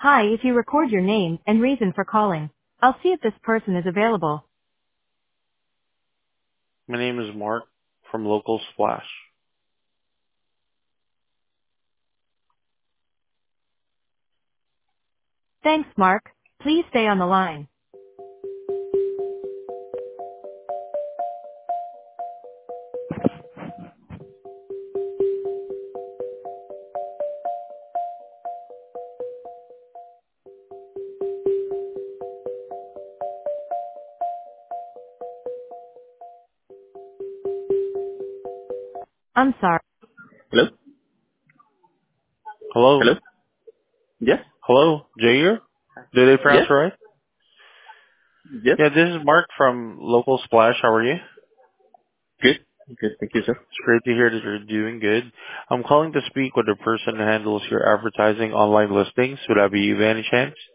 Hi, if you record your name and reason for calling, I'll see if this person is available. My name is Mark from Local Splash. Thanks, Mark. Please stay on the line. I'm sorry. Hello? Hello? Hello? Yes? Hello? Jair? Did I pronounce Yes? it right? Yes? Yeah, this is Mark from Local Splash. How are you? Good. Good. Thank you, sir. It's great to hear that you're doing good. I'm calling to speak with the person who handles your advertising online listings. Would that be you by any chance?